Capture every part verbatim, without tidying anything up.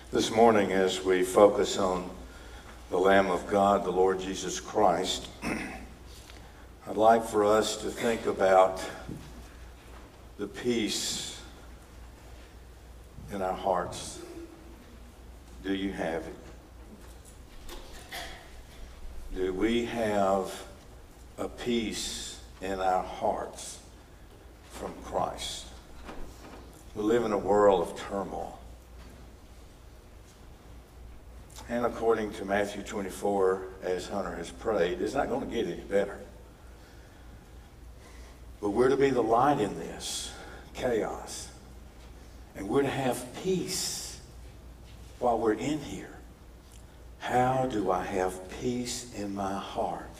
This morning, as we focus on the Lamb of God, the Lord Jesus Christ, I'd like for us to think about the peace in our hearts. Do you have it? Do we have a peace in our hearts from Christ? We live in a world of turmoil. And according to Matthew twenty-four, as Hunter has prayed, it's not going to get any better. But we're to be the light in this chaos. And we're to have peace while we're in here. How do I have peace in my heart?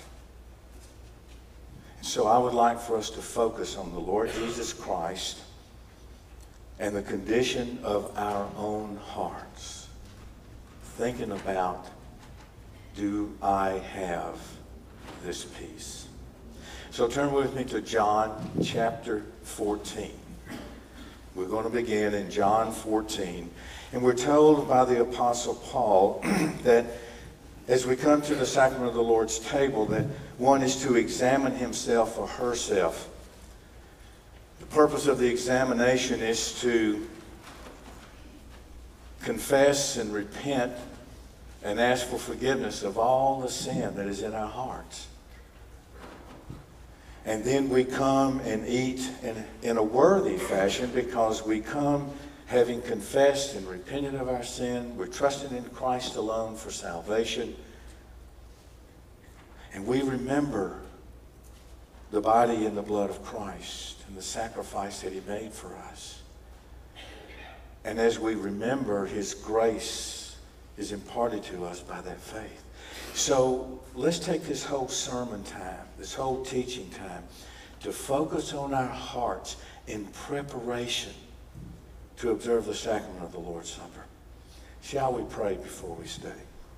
And so I would like for us to focus on the Lord Jesus Christ and the condition of our own hearts. Thinking about, do I have this peace? So turn with me to John chapter fourteen. We're going to begin in John fourteen. And we're told by the Apostle Paul that as we come to the sacrament of the Lord's table, that one is to examine himself or herself. The purpose of the examination is to confess and repent and ask for forgiveness of all the sin that is in our hearts. And then we come and eat in, in a worthy fashion, because we come having confessed and repented of our sin. We're trusting in Christ alone for salvation. And we remember the body and the blood of Christ and the sacrifice that he made for us. And as we remember, his grace is imparted to us by that faith. So let's take this whole sermon time, this whole teaching time, to focus on our hearts in preparation to observe the sacrament of the Lord's Supper. Shall we pray before we study?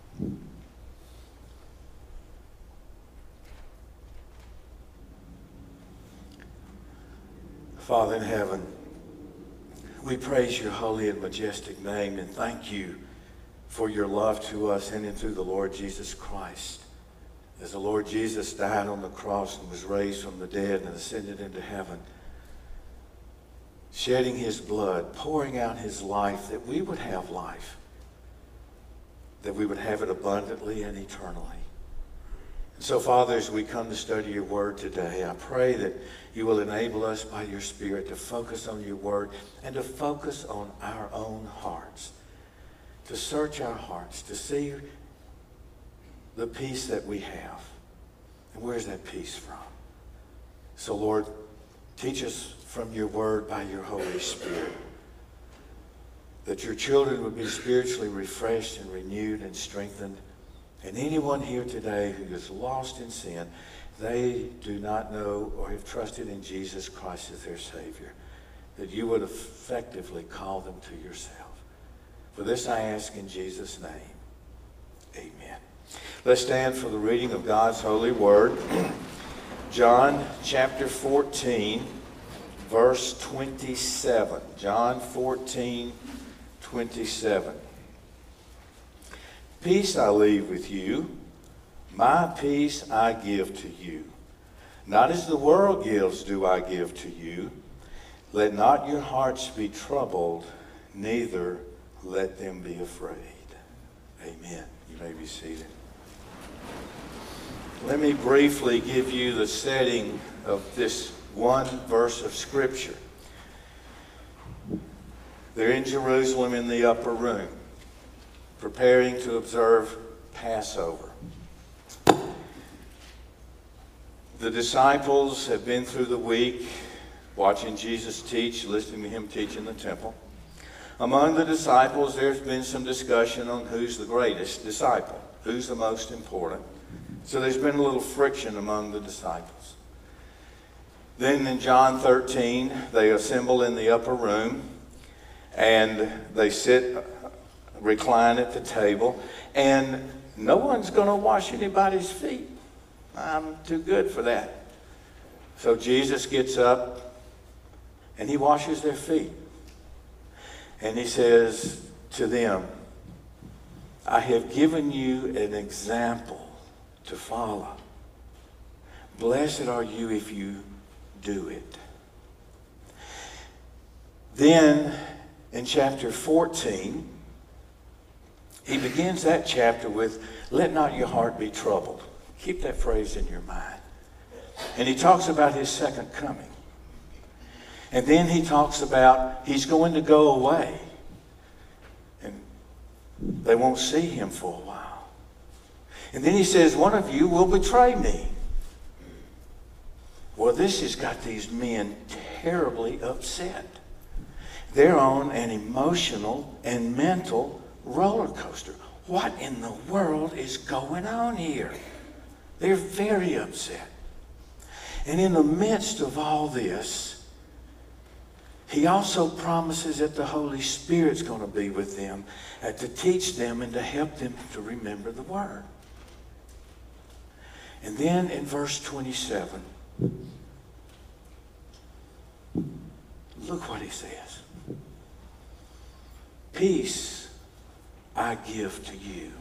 Father in heaven, we praise your holy and majestic name, and thank you for your love to us in and through the Lord Jesus Christ. As the Lord Jesus died on the cross and was raised from the dead and ascended into heaven, shedding his blood, pouring out his life, that we would have life, that we would have it abundantly and eternally. And so, Father, as we come to study your word today, I pray that you will enable us by your Spirit to focus on your word and to focus on our own hearts, to search our hearts, to see the peace that we have. And where's that peace from? So, Lord, teach us from your word by your Holy Spirit, that your children would be spiritually refreshed and renewed and strengthened. And anyone here today who is lost in sin, they do not know or have trusted in Jesus Christ as their Savior, that you would effectively call them to yourself. For this I ask in Jesus' name. Amen. Let's stand for the reading of God's holy word. John chapter fourteen, verse twenty-seven. John fourteen, twenty-seven. Peace I leave with you, my peace I give to you. Not as the world gives do I give to you. Let not your hearts be troubled, neither let them be afraid. Amen. You may be seated. Let me briefly give you the setting of this one verse of Scripture. They're in Jerusalem in the upper room, preparing to observe Passover. The disciples have been through the week watching Jesus teach, listening to him teach in the temple. Among the disciples, there's been some discussion on who's the greatest disciple, who's the most important. So there's been a little friction among the disciples. Then in John thirteen, they assemble in the upper room, and they sit, recline at the table, and no one's going to wash anybody's feet. I'm too good for that. So Jesus gets up, and he washes their feet. And he says to them, I have given you an example to follow. Blessed are you if you do it. Then in chapter fourteen, he begins that chapter with, let not your heart be troubled. Keep that phrase in your mind. And he talks about his second coming. And then he talks about he's going to go away. And they won't see him for a while. And then he says, one of you will betray me. Well, this has got these men terribly upset. They're on an emotional and mental roller coaster. What in the world is going on here? They're very upset. And in the midst of all this, he also promises that the Holy Spirit's going to be with them and to teach them and to help them to remember the Word. And then in verse twenty-seven, look what he says. Peace I give to you.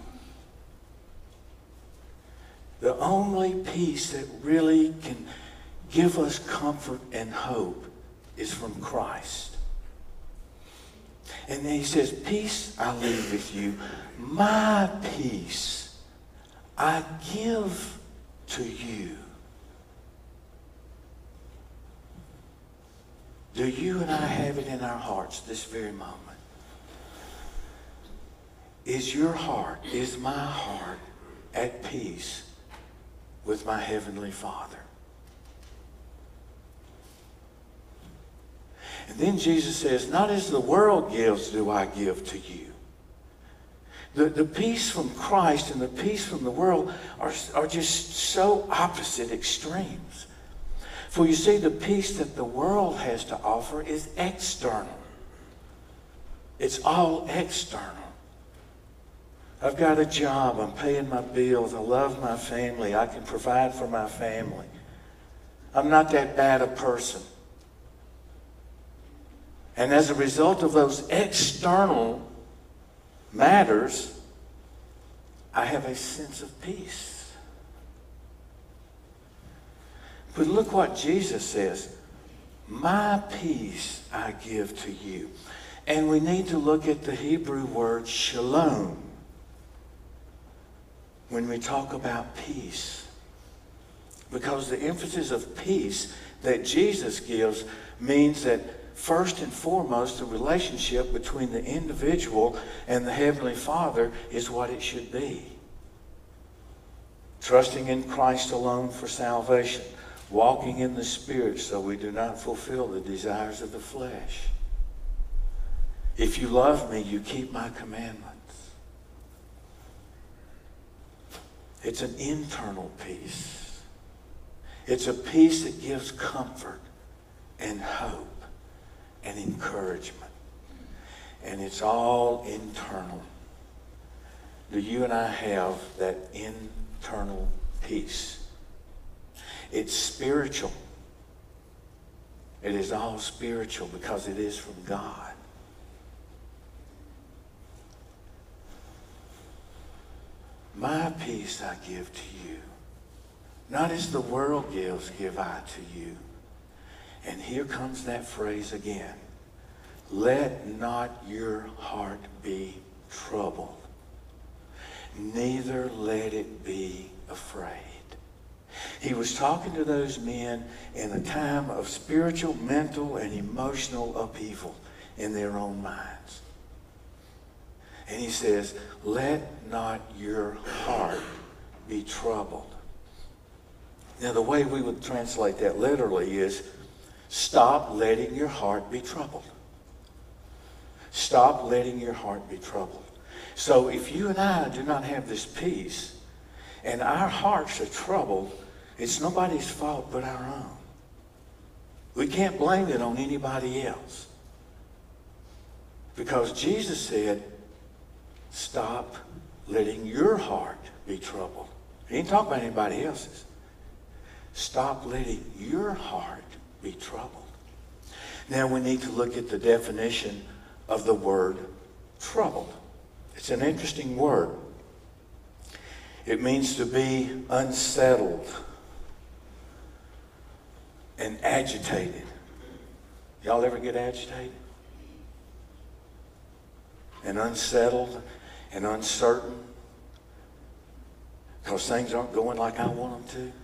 The only peace that really can give us comfort and hope is from Christ. And then he says, peace I leave with you. My peace I give to you. Do you and I have it in our hearts this very moment? Is your heart, is my heart at peace with my Heavenly Father? And then Jesus says, not as the world gives do I give to you. The, the peace from Christ and the peace from the world are, are just so opposite extremes. For you see, the peace that the world has to offer is external. It's all external. I've got a job. I'm paying my bills. I love my family. I can provide for my family. I'm not that bad a person. And as a result of those external matters, I have a sense of peace. But look what Jesus says. My peace I give to you. And we need to look at the Hebrew word shalom when we talk about peace. Because the emphasis of peace that Jesus gives means that first and foremost, the relationship between the individual and the Heavenly Father is what it should be. Trusting in Christ alone for salvation. Walking in the Spirit so we do not fulfill the desires of the flesh. If you love me, you keep my commandments. It's an internal peace. It's a peace that gives comfort and hope and encouragement. And it's all internal. Do you and I have that internal peace? It's spiritual. It is all spiritual because it is from God. My peace I give to you. Not as the world gives, give I to you. And here comes that phrase again. Let not your heart be troubled. Neither let it be afraid. He was talking to those men in a time of spiritual, mental, and emotional upheaval in their own minds. And he says, let not your heart be troubled. Now, the way we would translate that literally is, stop letting your heart be troubled. Stop letting your heart be troubled. So if you and I do not have this peace, and our hearts are troubled, it's nobody's fault but our own. We can't blame it on anybody else. Because Jesus said, stop letting your heart be troubled. He didn't talk about anybody else's. Stop letting your heart be troubled. Now we need to look at the definition of the word troubled. It's an interesting word. It means to be unsettled and agitated. Y'all ever get agitated? And unsettled and uncertain because things aren't going like I want them to.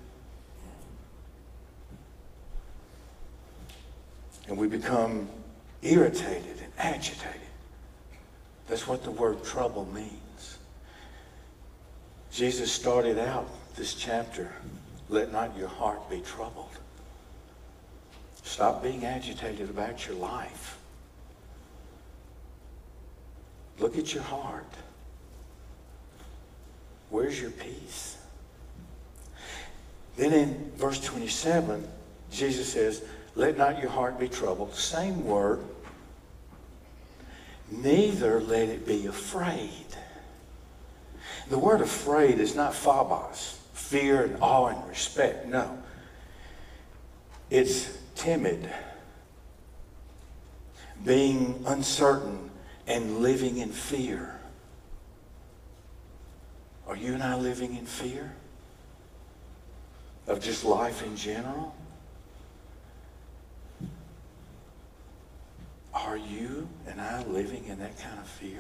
And we become irritated and agitated. That's what the word trouble means. Jesus started out this chapter, let not your heart be troubled. Stop being agitated about your life. Look at your heart. Where's your peace? Then in verse twenty-seven, Jesus says, let not your heart be troubled. Same word. Neither let it be afraid. The word afraid is not phobos, fear and awe and respect. No. It's timid, being uncertain and living in fear. Are you and I living in fear of just life in general? Are you and I living in that kind of fear?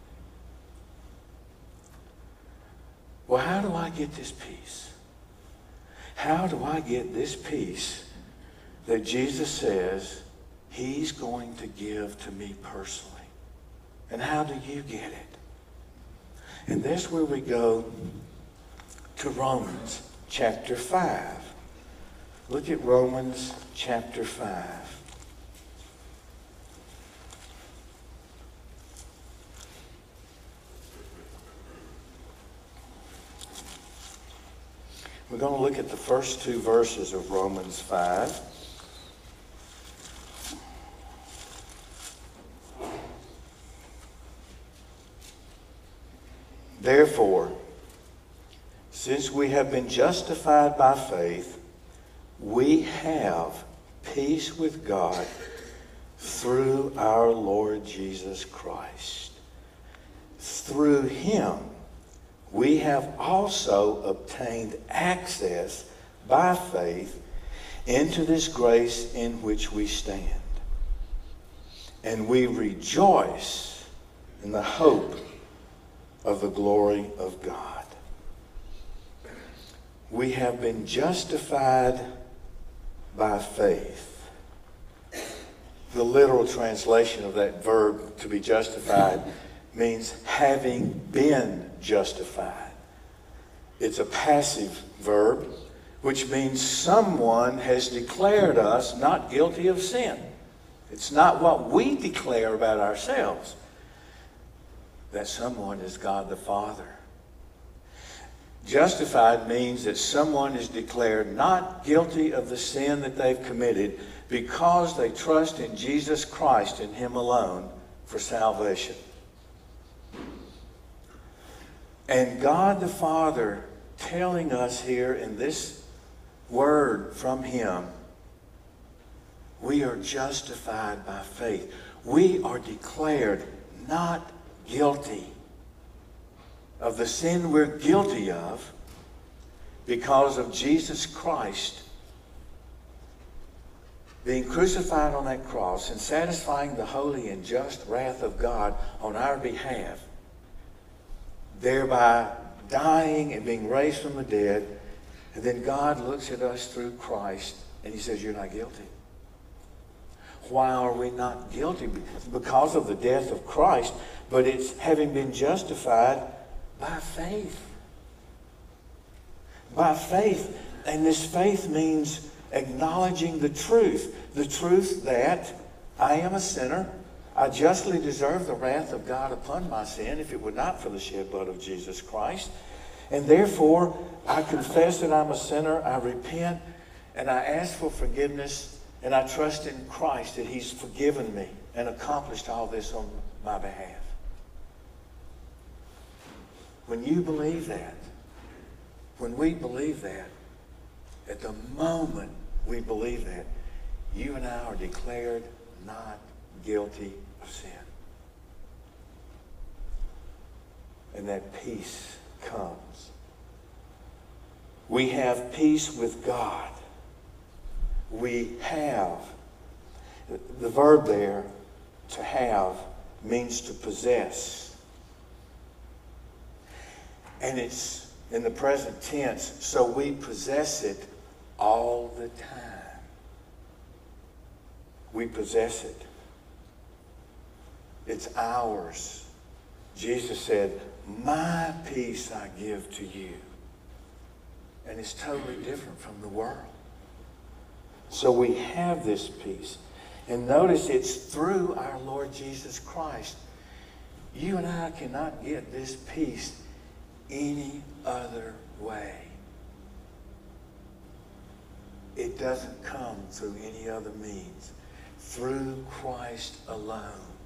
Well, how do I get this peace? How do I get this peace that Jesus says he's going to give to me personally? And how do you get it? And that's where we go to Romans chapter five. Look at Romans chapter five. We're going to look at the first two verses of Romans five. Therefore, since we have been justified by faith, we have peace with God through our Lord Jesus Christ. Through him, we have also obtained access by faith into this grace in which we stand. And we rejoice in the hope of the glory of God. We have been justified by faith. The literal translation of that verb, to be justified, means having been justified. It's a passive verb, which means someone has declared us not guilty of sin. It's not what we declare about ourselves. That someone is God the Father. Justified means that someone is declared not guilty of the sin that they've committed because they trust in Jesus Christ and him alone for salvation. And God the Father telling us here in this word from him, we are justified by faith. We are declared not guilty of the sin we're guilty of because of Jesus Christ being crucified on that cross and satisfying the holy and just wrath of God on our behalf, thereby dying and being raised from the dead. And then God looks at us through Christ and he says, you're not guilty. Why are we not guilty? Because of the death of Christ, but it's having been justified by faith. By faith. And this faith means acknowledging the truth. The truth that I am a sinner. I justly deserve the wrath of God upon my sin if it were not for the shed blood of Jesus Christ. And therefore, I confess that I'm a sinner. I repent and I ask for forgiveness. And I trust in Christ that he's forgiven me and accomplished all this on my behalf. When you believe that, when we believe that, at the moment we believe that, you and I are declared not guilty of sin. and that peace comes. We have peace with God. We have. The verb there, to have, means to possess. And it's in the present tense, so we possess it all the time. We possess it. It's ours. Jesus said, my peace I give to you. And it's totally different from the world. So we have this peace. And notice it's through our Lord Jesus Christ. You and I cannot get this peace any other way. It doesn't come through any other means. Through Christ alone.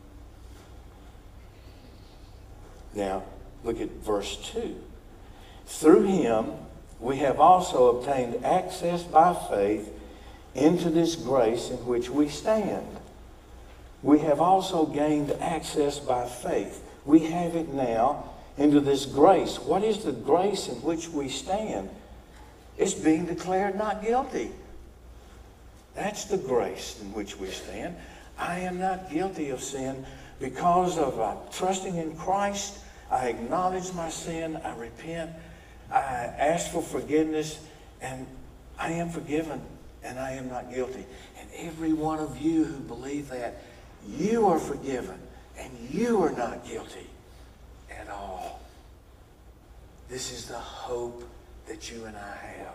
Now, look at verse two. Through him we have also obtained access by faith into this grace in which we stand. We have also gained access by faith. We have it now into this grace. What is the grace in which we stand? It's being declared not guilty. That's the grace in which we stand. I am not guilty of sin because of uh, trusting in Christ. I acknowledge my sin. I repent. I ask for forgiveness, and I am forgiven, and I am not guilty. And every one of you who believe that, you are forgiven, and you are not guilty at all. This is the hope that you and I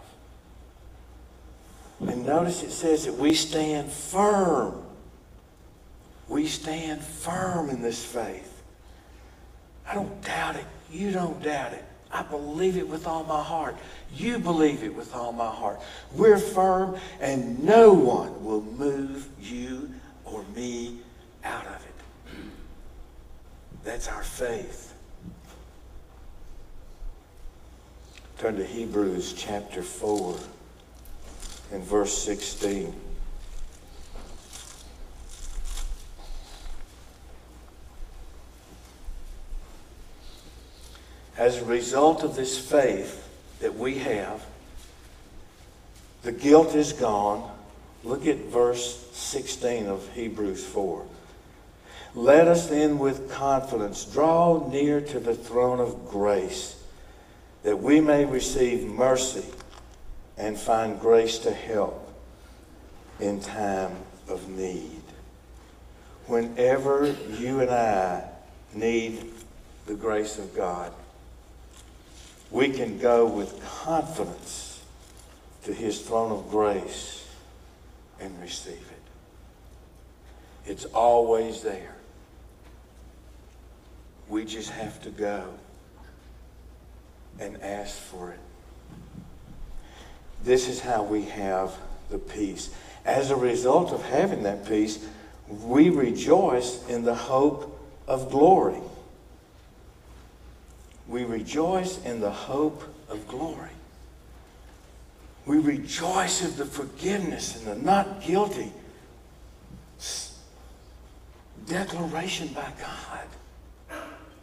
have. And notice it says that we stand firm. We stand firm in this faith. I don't doubt it. You don't doubt it. I believe it with all my heart. You believe it with all my heart. We're firm, and no one will move you or me out of it. That's our faith. Turn to Hebrews chapter four and verse sixteen. As a result of this faith that we have, the guilt is gone. Look at verse sixteen of Hebrews four. Let us then with confidence draw near to the throne of grace, that we may receive mercy and find grace to help in time of need. Whenever you and I need the grace of God, we can go with confidence to his throne of grace and receive it. It's always there. We just have to go and ask for it. This is how we have the peace. As a result of having that peace, we rejoice in the hope of glory. We rejoice in the hope of glory. We rejoice in the forgiveness and the not guilty declaration by God.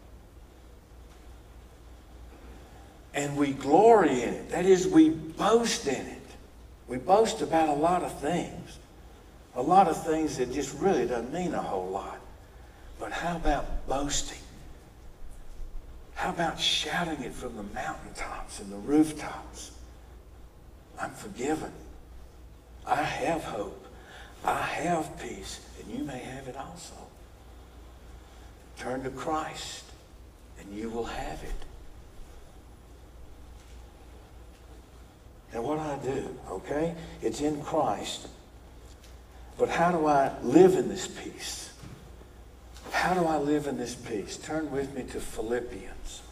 And we glory in it. That is, we boast in it. We boast about a lot of things. A lot of things that just really doesn't mean a whole lot. But how about boasting? How about shouting it from the mountaintops and the rooftops? I'm forgiven. I have hope. I have peace. And you may have it also. Turn to Christ and you will have it. Now what do I do? Okay? It's in Christ. But how do I live in this peace? How do I live in this peace? Turn with me to Philippians.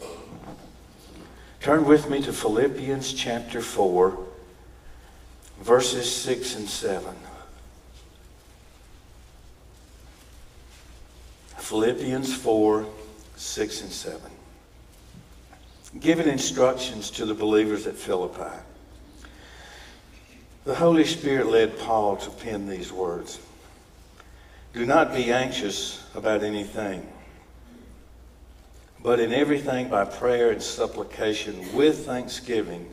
Turn with me to Philippians chapter four, verses six and seven. Philippians four, six and seven. Giving instructions to the believers at Philippi. The Holy Spirit led Paul to pen these words. Do not be anxious about anything, But in everything by prayer and supplication with thanksgiving,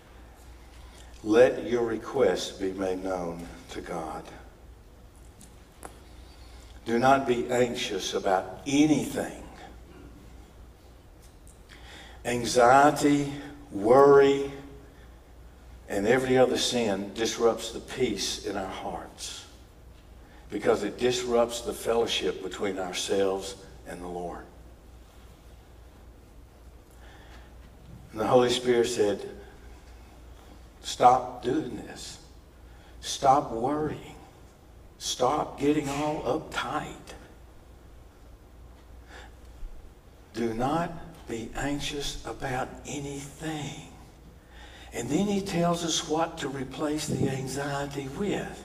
let your requests be made known to God. Do not be anxious about anything. Anxiety, worry, and every other sin disrupts the peace in our hearts because it disrupts the fellowship between ourselves and the Lord. And the Holy Spirit said, stop doing this. Stop worrying. Stop getting all uptight. Do not be anxious about anything. And then he tells us what to replace the anxiety with.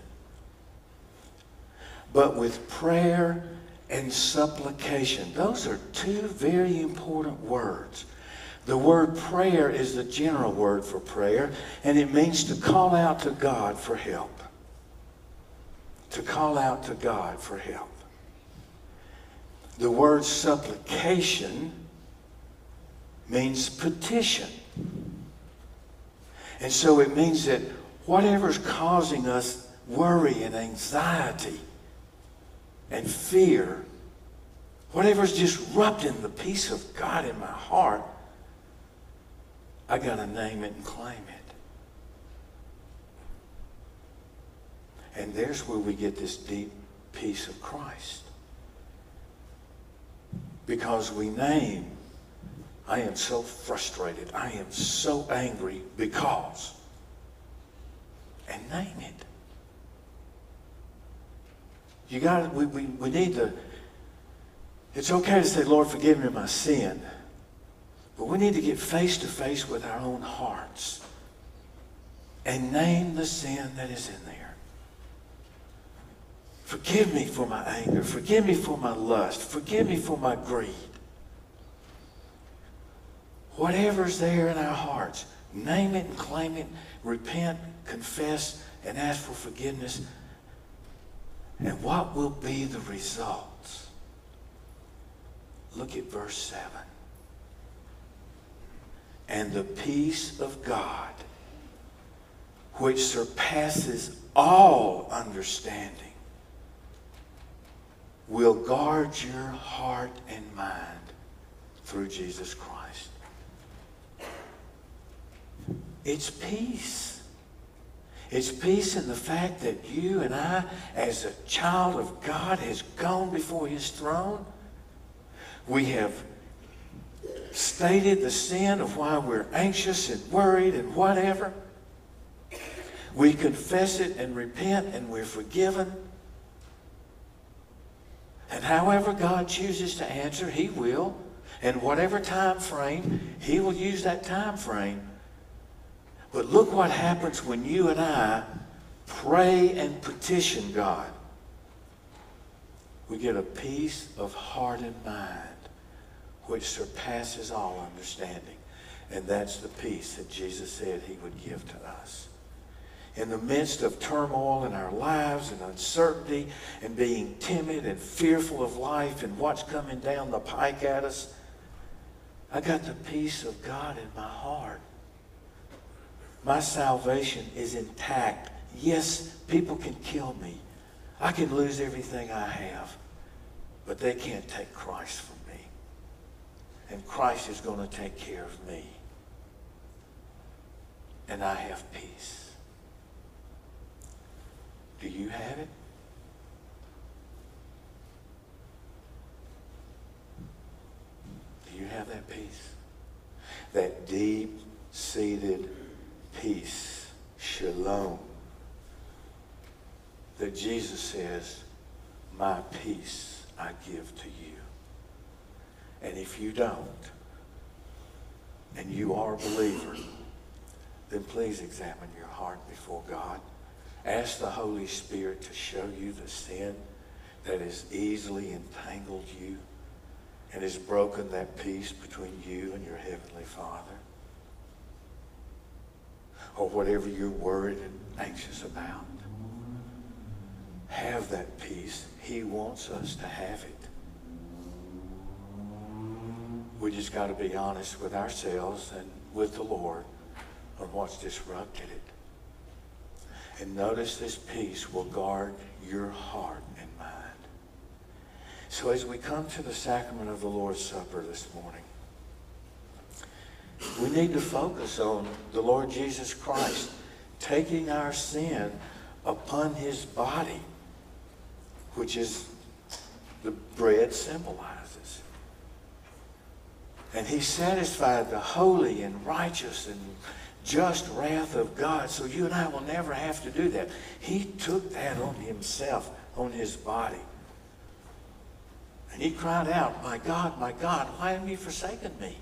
But with prayer and supplication. Those are two very important words. The word prayer is the general word for prayer, and it means to call out to God for help. To call out to God for help. The word supplication means petition. And so it means that whatever's causing us worry and anxiety and fear, whatever's disrupting the peace of God in my heart, I got to name it and claim it. And there's where we get this deep peace of Christ. Because we name, I am so frustrated, I am so angry because, and name it. You got, we, we, we need to, it's okay to say, Lord, forgive me my sin. But we need to get face to face with our own hearts and name the sin that is in there. Forgive me for my anger. Forgive me for my lust. Forgive me for my greed. Whatever's there in our hearts, name it and claim it. Repent, confess, and ask for forgiveness. And what will be the results? Look at verse seven. And the peace of God, which surpasses all understanding, will guard your heart and mind through Jesus Christ. It's peace. It's peace in the fact that you and I, as a child of God, has gone before his throne. We have stated the sin of why we're anxious and worried and whatever. We confess it and repent and we're forgiven. And however God chooses to answer, he will. And whatever time frame, he will use that time frame. But look what happens when you and I pray and petition God. We get a peace of heart and mind which surpasses all understanding. And that's the peace that Jesus said he would give to us. In the midst of turmoil in our lives and uncertainty and being timid and fearful of life and what's coming down the pike at us, I got the peace of God in my heart. My salvation is intact. Yes, people can kill me. I can lose everything I have. But they can't take Christ from me. And Christ is going to take care of me. And I have peace. Do you have it? Do you have that peace? That deep-seated peace, shalom, that Jesus says, my peace I give to you. And if you don't, and you are a believer, then please examine your heart before God. Ask the Holy Spirit to show you the sin that has easily entangled you and has broken that peace between you and your Heavenly Father. Or whatever you're worried and anxious about. Have that peace. He wants us to have it. Would just got to be honest with ourselves and with the Lord on what's disrupted it. And notice this peace will guard your heart and mind. So as we come to the sacrament of the Lord's Supper this morning, we need to focus on the Lord Jesus Christ taking our sin upon his body, which is the bread symbolizes. And he satisfied the holy and righteous and just wrath of God, so you and I will never have to do that. He took that on himself, on his body. And he cried out, "My God, my God, why have you forsaken me?"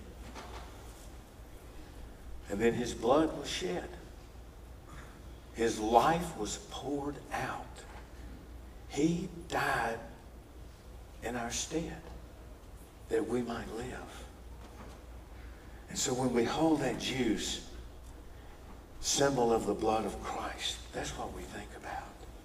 And then his blood was shed. His life was poured out. He died in our stead that we might live. And so when we hold that juice, symbol of the blood of Christ, that's what we think about.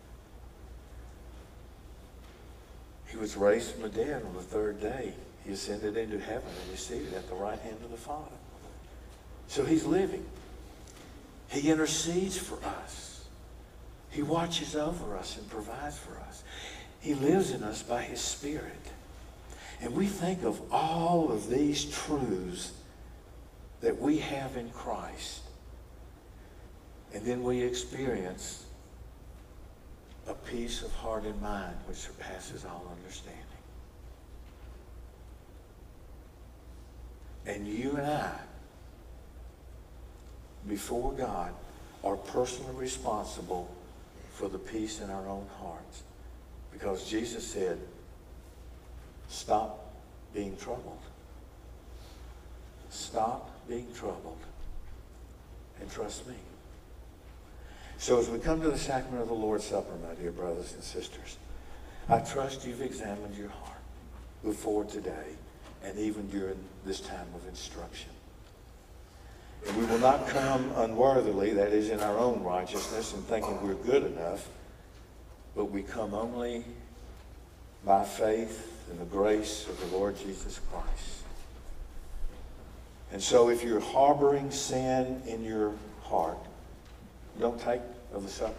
He was raised from the dead on the third day. He ascended into heaven and is seated at the right hand of the Father. So he's living. He intercedes for us. He watches over us and provides for us. He lives in us by his Spirit. And we think of all of these truths that we have in Christ. And then we experience a peace of heart and mind which surpasses all understanding. And you and I, before God, are personally responsible for the peace in our own hearts. Because Jesus said, stop being troubled. Stop being troubled and trust me. So as we come to the sacrament of the Lord's Supper, my dear brothers and sisters, I trust you've examined your heart before today and even during this time of instruction. And we will not come unworthily, that is in our own righteousness and thinking we're good enough, but we come only by faith in the grace of the Lord Jesus Christ. And so if you're harboring sin in your heart, don't take of the supper.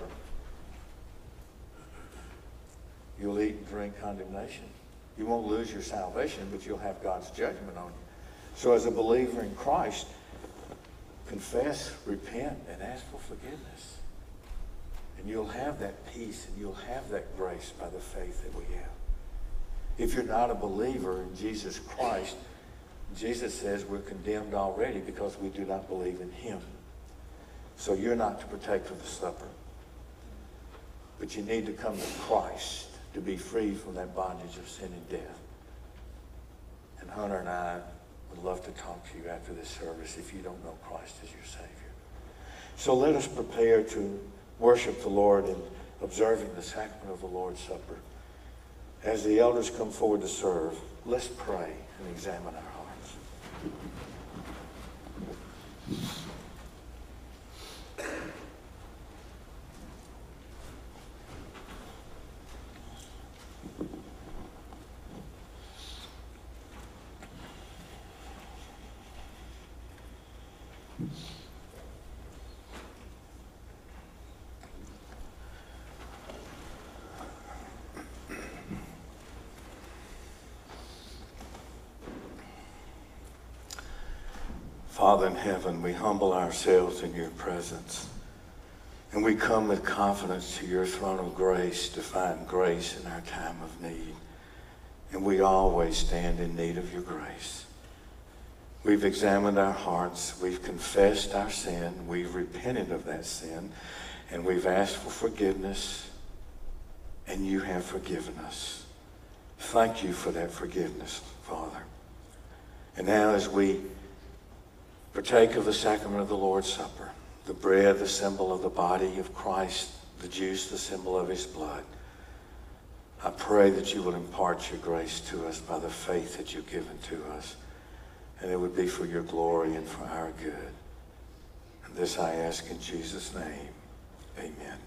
You'll eat and drink condemnation. You won't lose your salvation, but you'll have God's judgment on you. So as a believer in Christ, confess, repent, and ask for forgiveness. And you'll have that peace and you'll have that grace by the faith that we have. If you're not a believer in Jesus Christ, Jesus says we're condemned already because we do not believe in him. So you're not to partake of the supper. But you need to come to Christ to be free from that bondage of sin and death. And Hunter and I would love to talk to you after this service if you don't know Christ as your Savior. So let us prepare to worship the Lord in observing the sacrament of the Lord's Supper. As the elders come forward to serve, let's pray and examine our hearts. Father in heaven, we humble ourselves in your presence. And we come with confidence to your throne of grace to find grace in our time of need. And we always stand in need of your grace. We've examined our hearts. We've confessed our sin. We've repented of that sin. And we've asked for forgiveness. And you have forgiven us. Thank you for that forgiveness, Father. And now as we partake of the sacrament of the Lord's Supper, the bread, the symbol of the body of Christ, the juice, the symbol of his blood, I pray that you will impart your grace to us by the faith that you've given to us, and it would be for your glory and for our good. And this I ask in Jesus' name, amen.